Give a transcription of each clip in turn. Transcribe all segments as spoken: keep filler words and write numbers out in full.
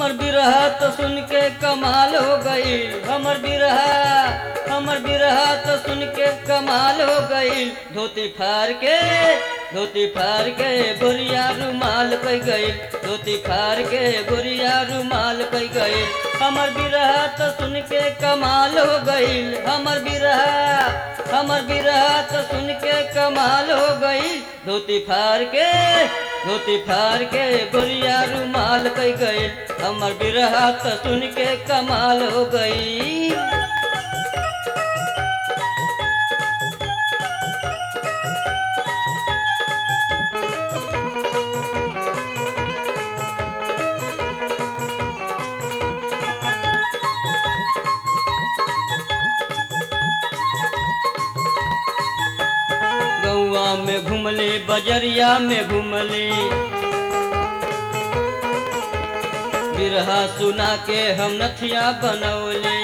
हमर बिरहा तो सुन के कमाल हो गई। हमर बिरहा हमर बिरहा तो सुन के कमाल हो गई। धोती फाड़ के धोती फाड़ के गोरिया रुमाल कई गई। धोती फाड़ के गोरिया रुमाल कई गई। हमर बिरहा तो सुन के कमाल हो गई। हमर बिरहा हमर बिरहा तो सुन के कमाल हो गई। धोती फाड़ के धोती फाड़ के गोरिया रुमाल कई गई। हमर बिरहा तो सुन के कमाल हो गई। गौआ में घुमले बजरिया में घुमले बिरहा सुना के हम नथिया बनौले।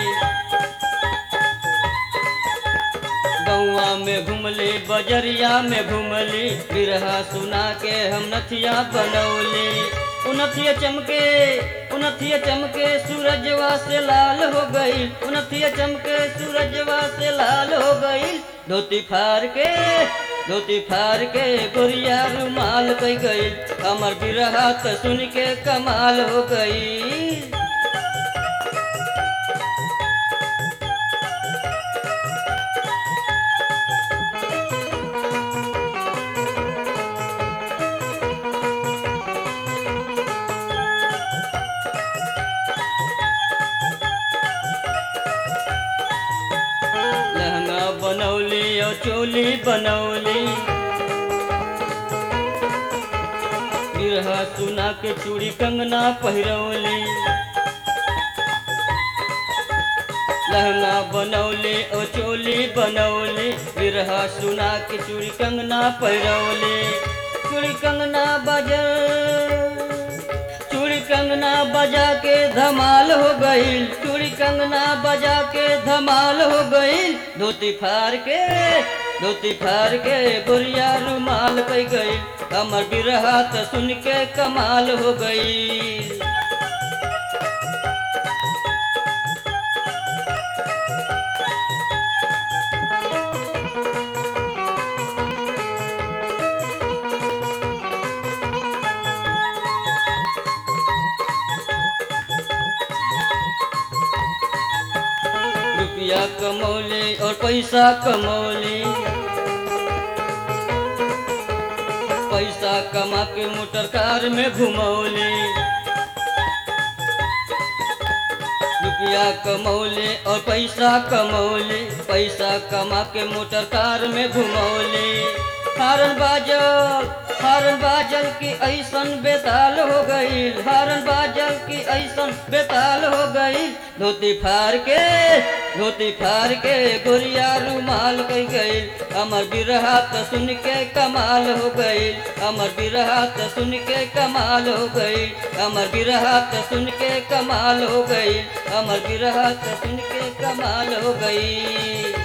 गौआ में घुमले बजरिया में घुमले बिरहा सुना के हम नथिया बनौले। उनथिया चमके उनथिया चमके सूरजवा से लाल हो गई। उनथिया चमके सूरजवा से लाल हो गई। धोती फाड़ के धोती फाड़ के गोरिया रुमाल कई गई। हमर बिरहा तो सुन के कमाल हो गई। लहंगा बनौली और चोली बनौली बिरहा सुना के चूड़ी कंगना पहिरौली। लहंगा बनौली और चोली बनौली बिरहा सुना के चूड़ी कंगना पहिरौली। चूड़ी कंगना बजर चूड़ी कंगना बजा के धमाल हो गई। चूड़ी कंगना बजा के धमाल हो गई। धोती फाड़ के धोती फाड़ के गोरिया रुमाल कई गई। हमर बिरहा तो सुन के कमाल हो गई। रुपया कमौले और पैसा कमौले पैसा कमा के मोटर कार में घुमौले। रुपया कमौले और पैसा कमौले पैसा कमा के मोटर कार में घुमौले। हारन बाजल हारन बाजल की ऐसन बेताल हो गई। हारन बाजल की ऐसन बेताल हो गई। धोती फाड़ के धोती फाड़ के गोरिया रुमाल कई गई। हमर बिरहा तो सुन के कमाल हो गई। हमर बिरहा तो सुन के कमाल हो गई। हमर बिरहा तो सुन के कमाल हो गई। हमर बिरहा तो सुन के कमाल हो गई।